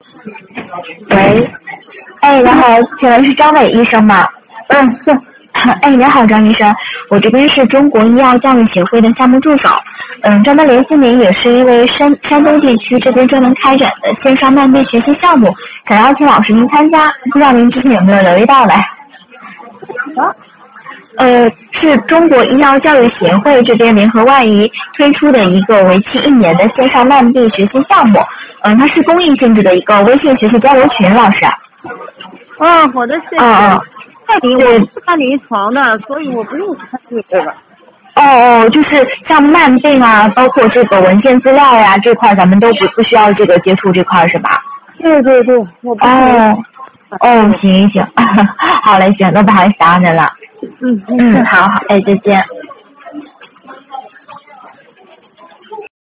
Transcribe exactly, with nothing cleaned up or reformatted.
喂，哎，你好，请问是张伟医生吗？ 嗯，是。 哎，你好，张医生，我这边是中国医药教育协会的项目助手，嗯，专门联系您也是因为山山东地区这边专门开展的线上慢病学习项目，想邀请老师您参加，不知道您之前有没有留意到嘞？ 啊？ 呃，是中国医药教育协会这边联合外医推出的一个为期一年的线上慢病学习项目，嗯，它是公益性质的一个微信学习交流群，老师。 哦，好的，谢谢。 嗯嗯。 太临我是干临床的，所以我不用参与这个。 哦哦，就是像慢病啊，包括这个文献资料呀这块，咱们都不不需要这个接触这块是吧？ 对对对，我不哦哦，行行，好嘞，行，那不好意思打扰您了。 嗯嗯，好好，哎，再见。